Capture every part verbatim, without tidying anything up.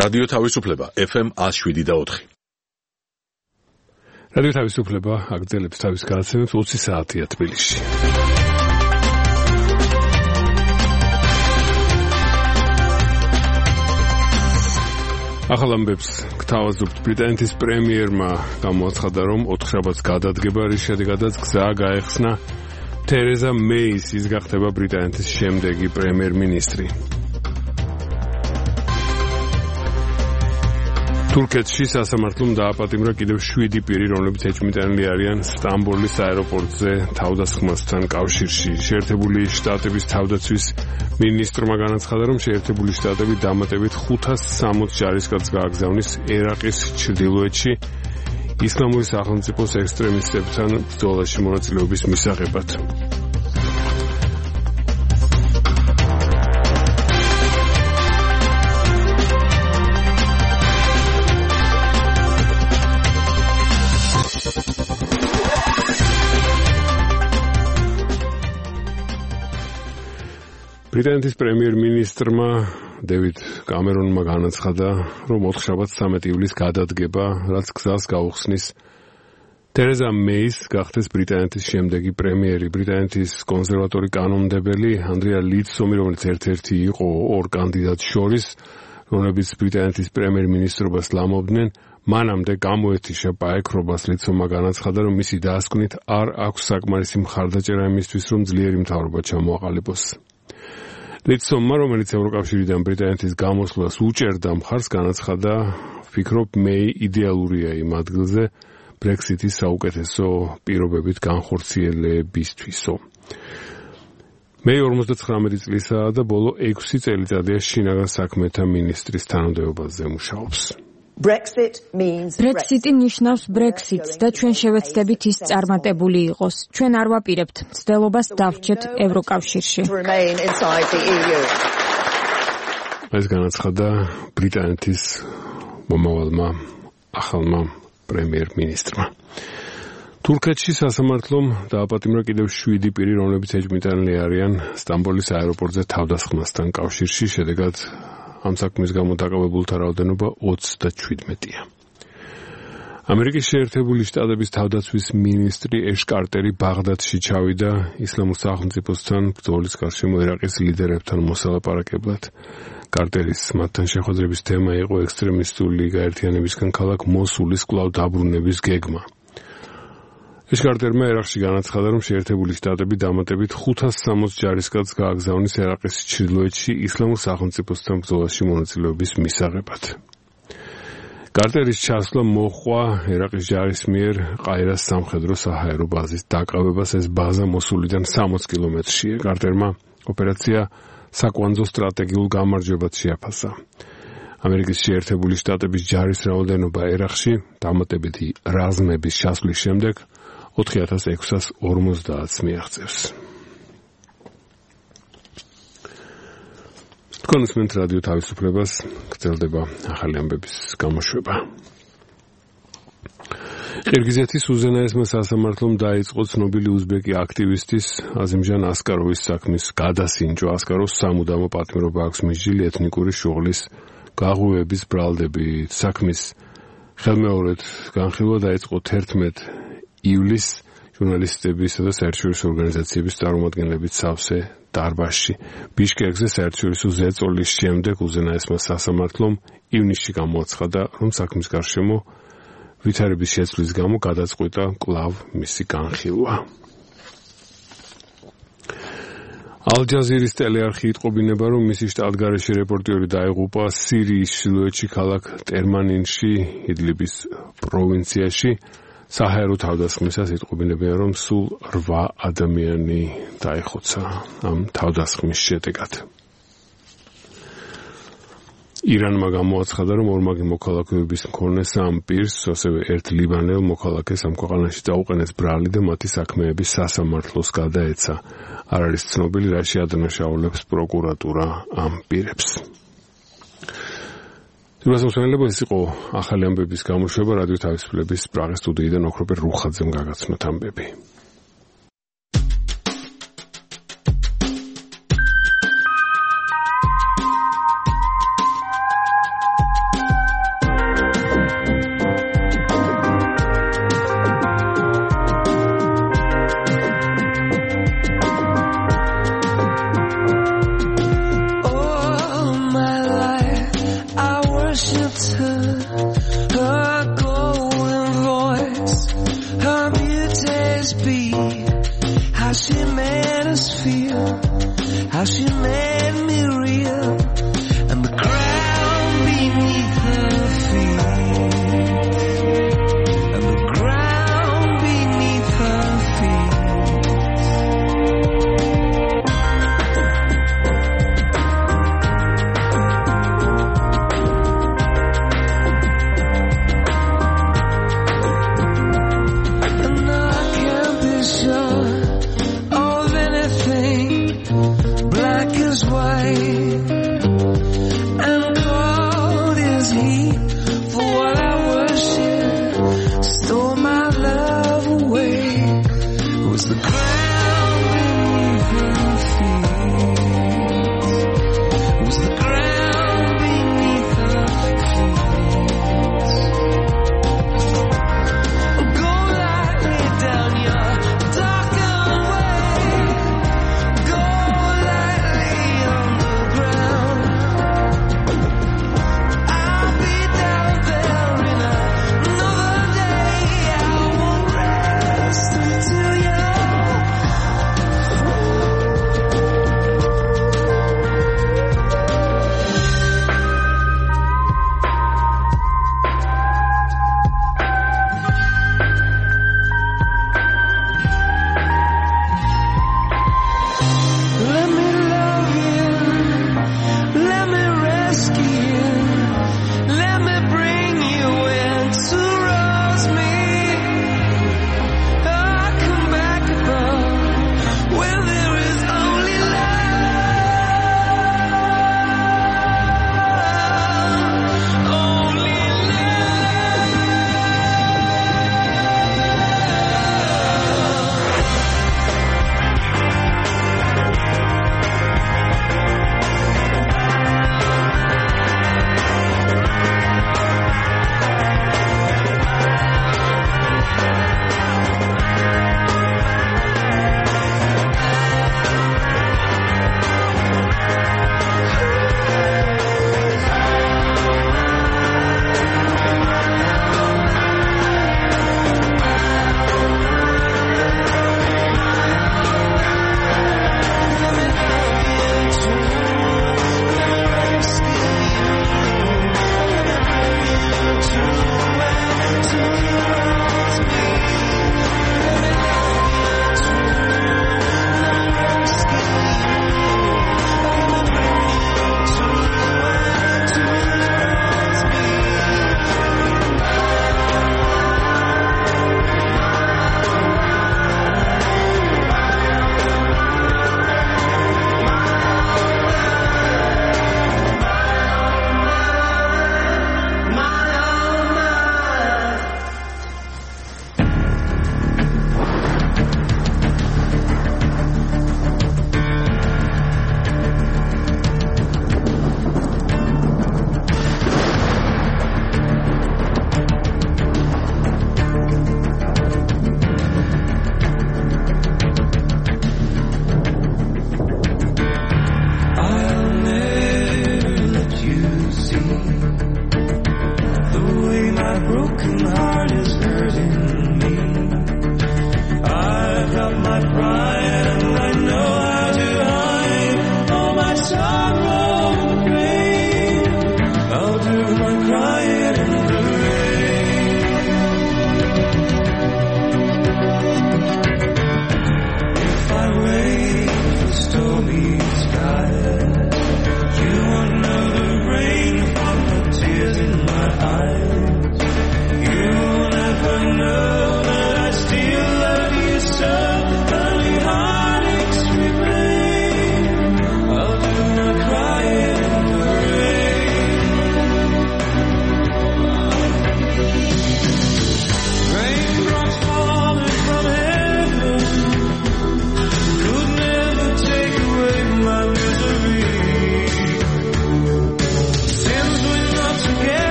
რადიო თავისუფლება ეფ ემ one oh seven და four. რადიო თავისუფლება აგრძელებს თავის განაცემებს ოცი საათია თბილისში. ახალ ამბებს გთავაზობთ. ბრიტანეთის პრემიერმა გამოაცხადა, რომ ოთხშაბათს გადადგება, რის შედეგადაც გზა გაეხსნა თერეზა მეის, ის გახდება ბრიტანეთის შემდეგი პრემიერ-მინისტრი. თურქეთში სასამართლომ დააპატიმრა კიდევ შვიდი პირი, რომლებიც ეჭვმიტანილი არიან სტამბოლის აეროპორტზე თავდასხმასთან კავშირში. შეერთებული შტატების თავდაცვის მინისტრმა განაცხადა, რომ შეერთებული შტატები დამატებით ხუთას სამოცს ჯარისკაცს გააგზავნის ერაყის ჩრდილოეთში ისლამური სახელმწიფოს ექსტრემისტებთან ბრძოლაში მონაწილეობის მისაღებად. ბრიტანეთის პრემიერ-მინისტრმა დევიდ კამერონმა განაცხადა, რომ ოთხშაბათს სამი ივლისს გადადგება, რაც გზას გაუხსნის თერეზა მეის გახდეს ბრიტანეთის შემდეგი პრემიერი. ბრიტანეთის კონსერვატორი კანონმდებელი ანდრია ლიდსომი, რომელიც ერთ-ერთი იყო ორ კანდიდატს შორის, რომლებიც ბრიტანეთის პრემიერ-მინისტრობას ლამობდნენ, მანამდე გამოეთიშა პაექრობას. ლიდსომმა განაცხადა, რომ მისი დასკვნით არ აქვს საკმარისი მხარდაჭერა იმისთვის, რომ ძლიერი მთავრობა ჩამოაყალიბოს. ლიდსომმა, რომელიც ევროკავშირიდან ბრიტანეთის გამოსვლას უჭერდა მხარს, განაცხადა, ვფიქრობ, მეი იდეალურია იმ ადგილზე ბრექსიტის საუკეთესო პირობებით განხორციელებისთვისო. მეი ორმოცდათხრამეტი წლისაა და ბოლო ექვსი წელიწადია შინაგან საქმეთა მინისტრის თანამდებობაზე მუშაობს. ბრექსიტი ნიშნავს ბრექსიტს და ჩვენ შევეცდებით ის წარმატებული იყოს. ჩვენ არ ვაპირებთ მცდელობას დავრჩეთ ევროკავშირში. ეს განაცხადა ბრიტანეთის მომავალმა ახალმა პრემიერ-მინისტრმა. თურქეთში სასამართლომ დააპატიმრა კიდევ შვიდი პირი, რომლებიც ეჭვმიტანილი არიან სტამბოლის აეროპორტზე თავდასხმასთან კავშირში, შედეგად ამ საქმის გამო დაკავებულთა რაოდენობა ოცდაშვიდია. ამერიკის შეერთებული შტატების თავდაცვის მინისტრი ეშ კარტერი ბაღდადში ჩავიდა ისლამურ სახელმწიფოსთან ბრძოლის გარშემო ერაყის ლიდერებთან მოსალაპარაკებლად. კარტერის მათთან შეხვედრების თემა იყო ექსტრემისტული გაერთიანებისგან ქალაქ მოსულის კვლავ დაბრუნების გეგმა. ეშ კარტერმა ერაყში განაცხადა, რომ შეერთებული შტატები დამატებით ხუთას სამოცს ჯარისკაცს გააგზავნის ერაყის ჩრდილოეთში ისლამურ სახელმწიფოსთან ბრძოლაში მონაწილეობის მისაღებად. კარტერის ჩასვლა მოჰყვა ერაყის ჯარის მიერ ყაირას სამხედრო საჰაერო ბაზის დაკავებას. ეს ბაზა მოსულიდან სამოც კილომეტრშია. კარტერმა ოპერაცია საკვანძო სტრატეგიულ გამარჯვებად შეაფასა. ამერიკის შეერთებული შტატების ჯარის რაოდენობა ერაყში დამატებითი რაზმების ჩასვლის შემდეგ ოთხი ათას ექვსას ორმოცდაათს მიაღწევს. თქვენ უსმენთ რადიო თავისუფლებას, გრძელდება ახალი ამბების გამოშვება. ყირგიზეთის უზენაესმა სასამართლომ დაიწყო ცნობილი უზბეკი აქტივისტის აზიმჟან ასკაროვის საქმის გადასინჯვა. ასკაროვს სამუდამო პატიმრობა აქვს მისჯილი ეთნიკური შუღლის გაღვივების ბრალდებით. საქმის ხელმეორედ განხილვა დაიწყო თერთმეტი ივლისს ჟურნალისტებისა და საერთაშორისო ორგანიზაციების წარმომადგენლებით სავსე დარბაზში. ბიშკეკზე საერთაშორისო ზეწოლის შემდეგ უზენაესმა სასამართლომ ივნისში გამოაცხადა, რომ საქმის გარშემო ვითარების შეცვლის გამო გადაწყვიტა კვლავ მისი განხილვა. ალ-ჯაზირის ტელეარხი იტყობინება, რომ მისი შტატგარეშე რეპორტიორი დაიღუპა სირიის ჩრდილოეთში ქალაქ ტერმანინში, იდლიბის პროვინციაში. საჰაერო თავდასხმისას იტყობინებიან, რომ სულ რვა ადამიანი დაიხოცა ამ თავდასხმის შედეგად. ირანმა გამოაცხადა, რომ ორმაგი მოქალაქეების მქონე სამ პირს, ასევე ერთ ლიბანელ მოქალაქეს ამ ქვეყანაში წაუყენეს ბრალი და მათი საქმეების სასამართლოს გადაეცა. არ არის ცნობილი, რა შეადანაშაულებს პროკურატურა ამ პირებს. Თუმცა ეს იყო ახალი ამბების გამოშვება რადიო თავისუფლების პრაღის სტუდიიდან ოქროპერ რუხაძემ გაგაცნოთ ამბები. how she made us feel, how she made me real, and the ground beneath her feet, and the ground beneath her feet. And I can't be sure of anything, black as white and cold as heat. For what I worship stole my love away. It was the ground beneath her feet. It was the ground beneath her feet. Go lightly down your darkened way. Go lightly on the ground. I'll be down there in another day. I won't rest until you're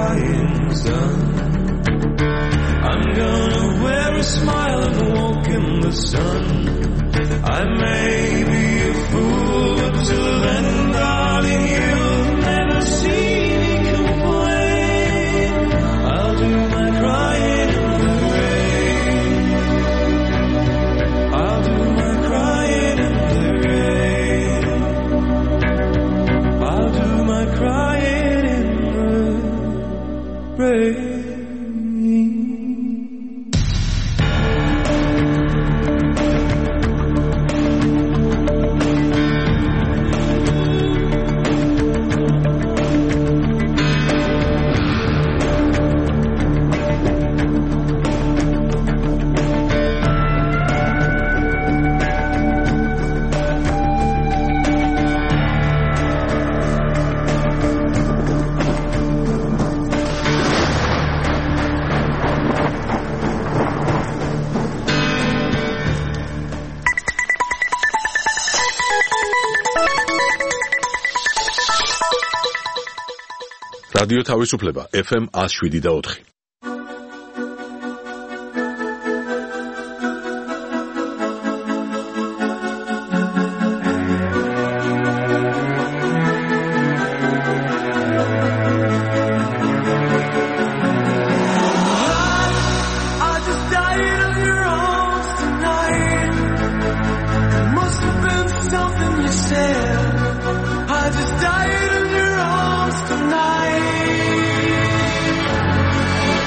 crying's done. I'm gonna wear a smile and walk in the sun. I may be a fool, but till then, darling, you'll never see me complain. I'll do my crying in the rain. I'll do my crying in the rain. I'll do my crying in the rain. რადიო თავისუფლება ეფ ემ one oh seven და four. I just died in your arms tonight.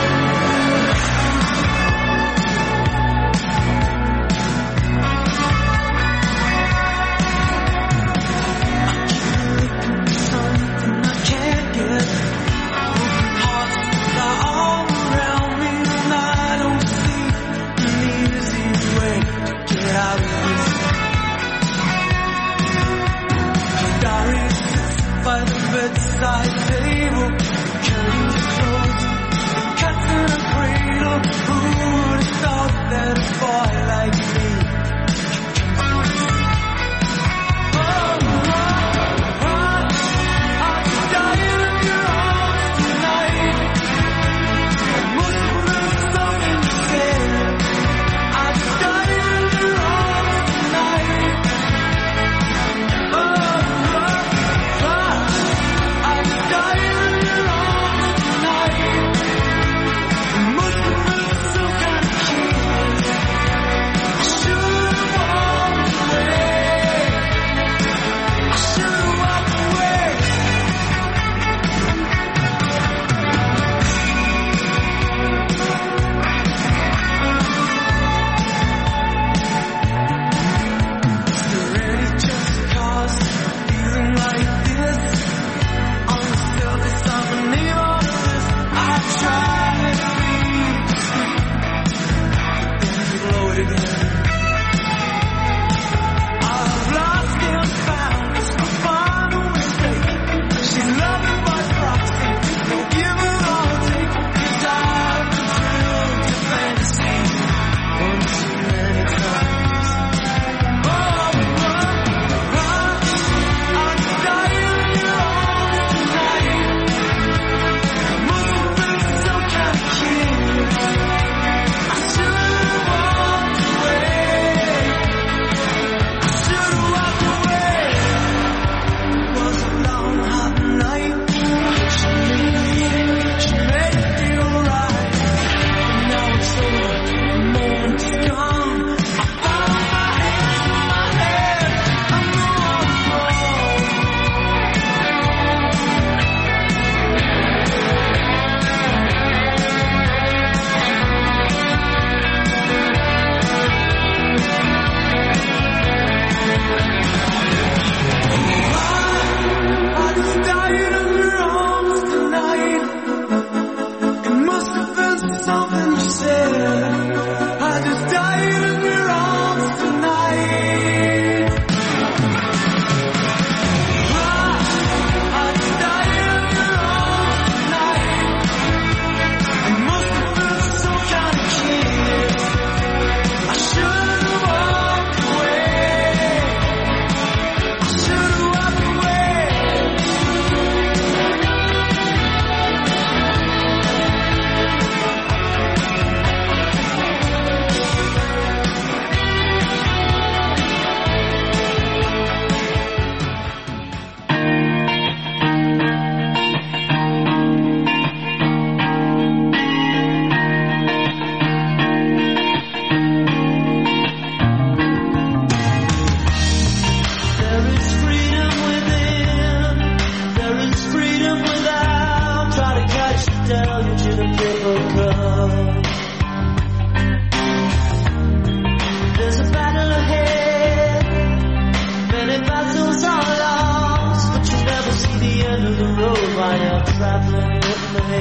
traveling with me.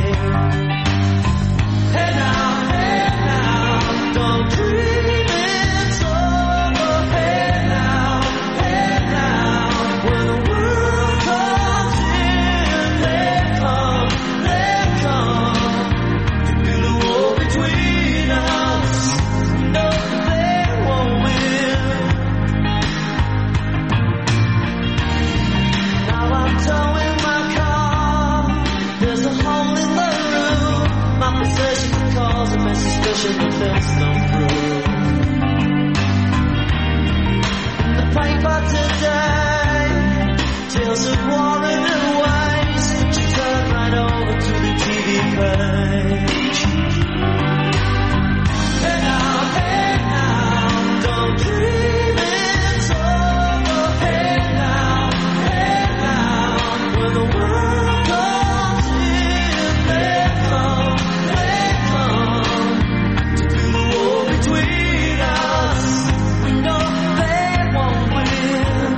Hey now, hey now, don't dream it's over. Hey now, hey now, when the world comes in, they come, they come to build a wall between us. No, they won't win. Now I'm towing my car. There's a hole in the roof. My possession calls a message special defense come through. In the paper today, tales of war and waste. You turn right over to the T V page. Hey now, hey now, don't dream it's over. Hey now, hey now, when the world comes in, they come, they come to build a wall between us. We know they won't win.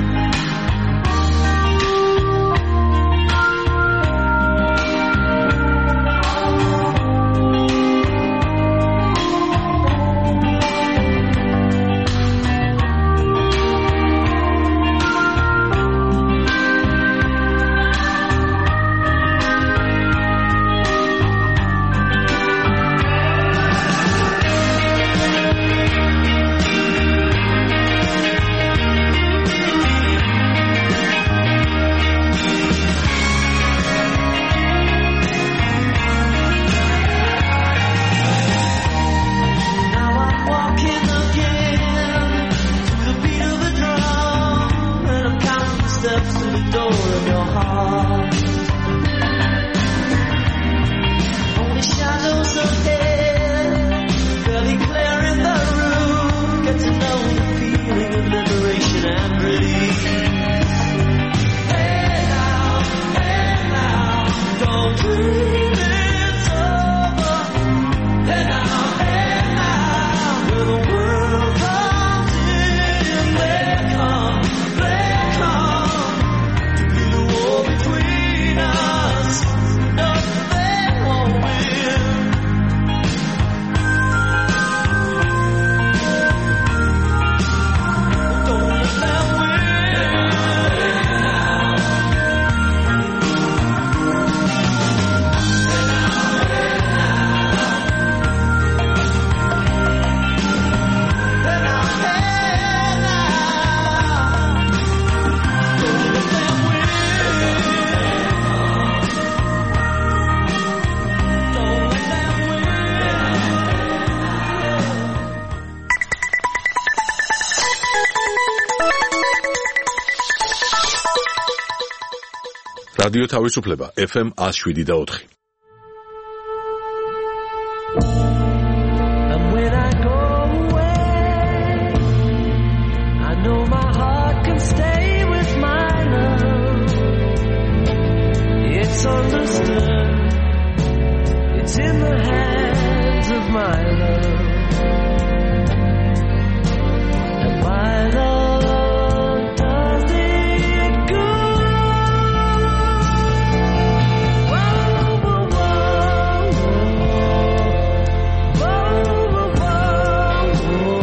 Now I'm walking again to the beat of the drum, and I'm counting the steps to the door of your heart. Only shadows ahead, barely clear in the room. Get to know the feeling of liberation and relief. Hey now, hey now, don't dream it's over. Hey now, hey now, when the world comes in, they come, they come to build a wall between us. No, they won't win. Don't let them win. Hey now, hey now, don't let them win. Don't let them win. რადიო თავისუფლება ეფ ემ one oh seven და four. And when I go away, I know my heart can stay with my love. It's understood. It's in the hands of my love. And my love does it good. Whoa, whoa, whoa, whoa, whoa, whoa,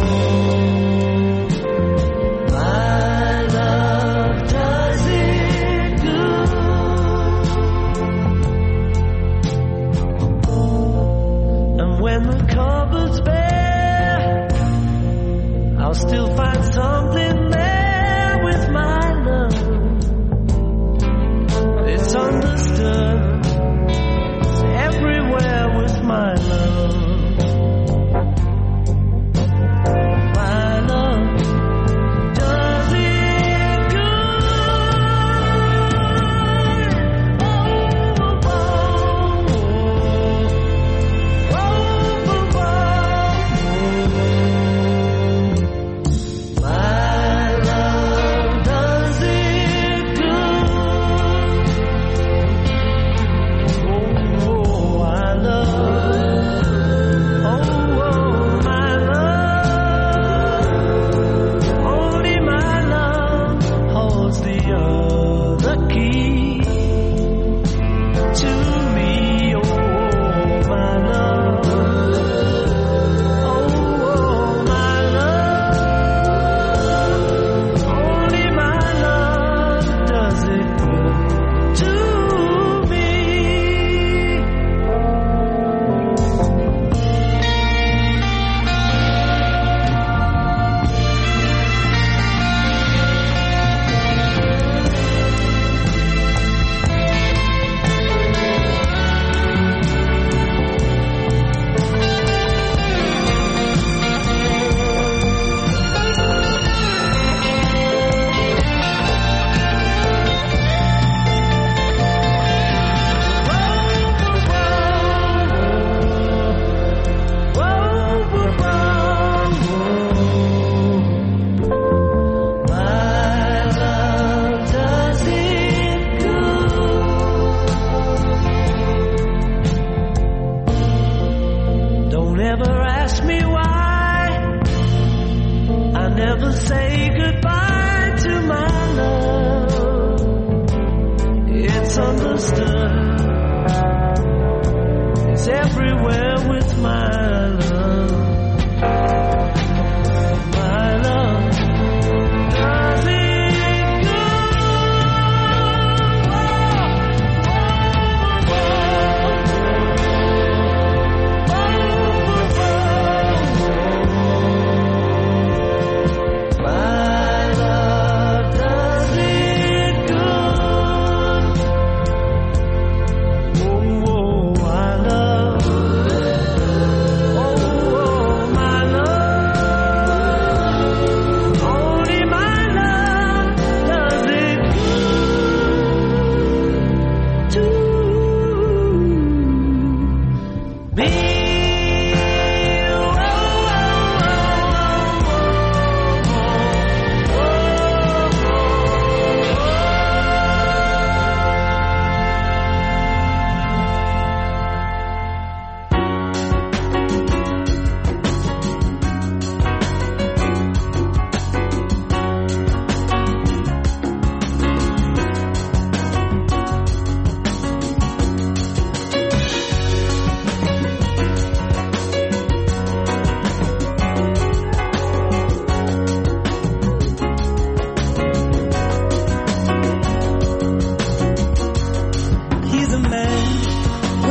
whoa. My love does it good.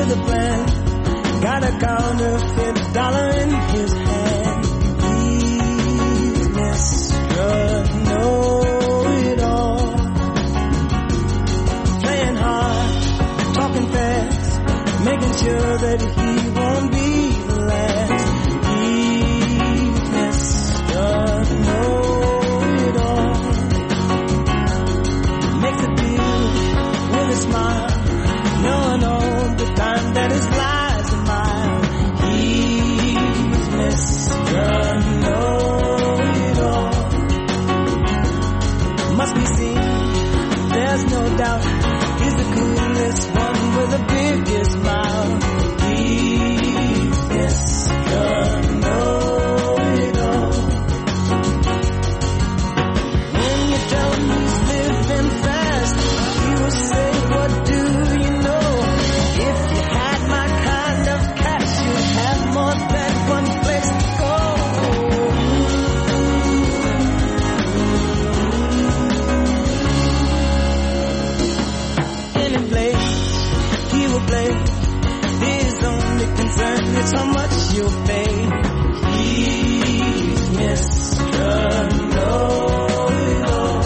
with a plan. Got a counterfeit dollar in his hand. He's Mister Know-It-All. Playing hard, talking fast, making sure that he won't be the last. He's Mister Know-It-All. Makes a deal with a smile, knowing all the time that his lies are mine. He's Mister Know-It-All. Must be seen, there's no doubt, he's the coolest one with the biggest smile. He's Mister Know-It-All. When you tell him he's living fast, he will say, what do you know? If you had my kind of cash, you'd have more than one place to go. Any place he will play, his only concern is how much you'll pay. He's Mister Know-It-All.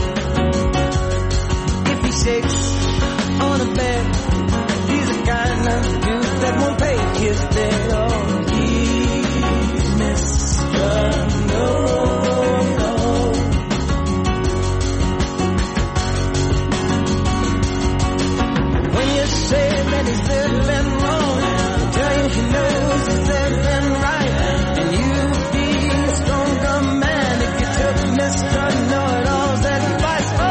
If he shakes on a bed, he's the kind of dude that won't pay his debt. Oh, he's Mister Know-It-All. When you say that he's living wrong, tell you he knows he's living right. And you'd be a stronger man if you took Mister Know-It-All's advice. Oh,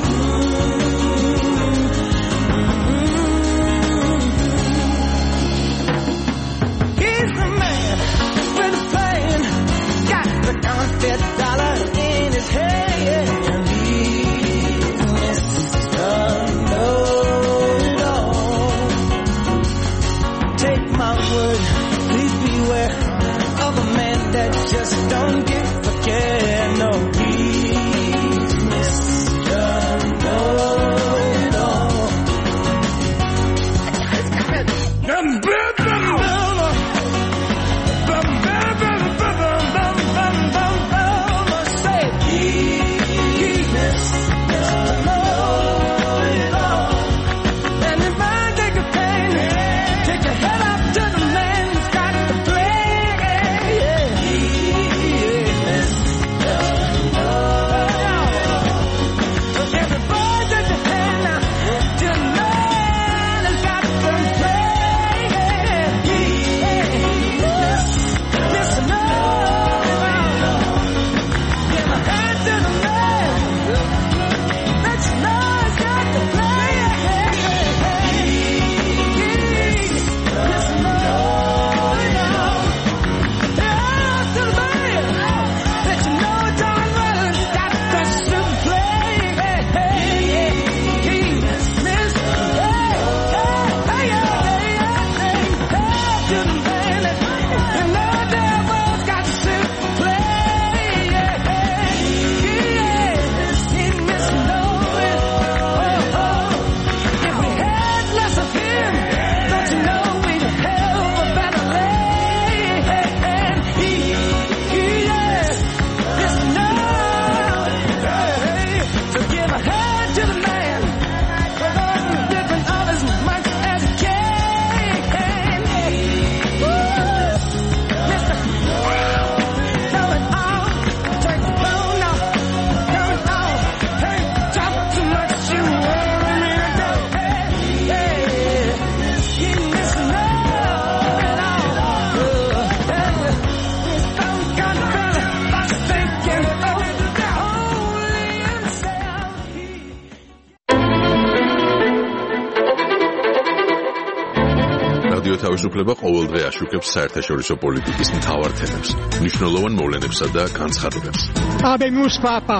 he's the man with the plan, got the counterfeit dollar in his hand. He's Mister Know-It-All. Take my word, please beware of a man that just don't give a care. No, he's Mister Know-It-All. Say, he's Mister Know-It-All. And if I take a pain, take your head up to the man who's got the plan. Yeah. He's Mister Know-It-All. Everybody take your hand now to the man who's got the plan. He's Mister Know-It-All. Give my hand to the man that you know has got the plan. He's Mister Know-It-All. Yeah, to the man that you know darn well has got the super plan. He's Mister Know-It-All. Hey, hey, hey, hey, to the man that you know damn well's got the super plan. He's Mister Know-It-All. If we had less of him, don't you know we'd have a better land? He, he is Mister Know-It-All. So give a hand to the man, living all as much as he can. Mister Know-It-All. Take the phone off, Know-It-All. Hey, talk too much, you worry me to death. Hey, hey, he's Mister Know-It-All. Hey, he's some kind of fella, I'm thinking, oh, only himself. რადიო თავისუფლება ყოველდღე აშუქებს საერთაშორისო პოლიტიკის მთავარ თემებს, მნიშვნელოვან მოვლენებსა და განცხადებებს. Habemos papa.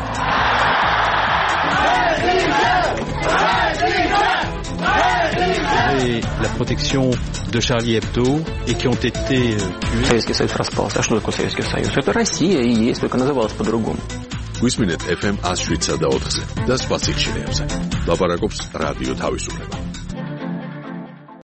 Et la protection de Charlie Hebdo et qui ont été euh, tués. Советский Союз распался. А что такое Советский Союз? Это Россия и есть, только называлась по-другому. გვისმინეთ ეფ ემ one oh seven და ოთხზე და სხვა სიხშირეებზე. ლაპარაკობს რადიო თავისუფლება.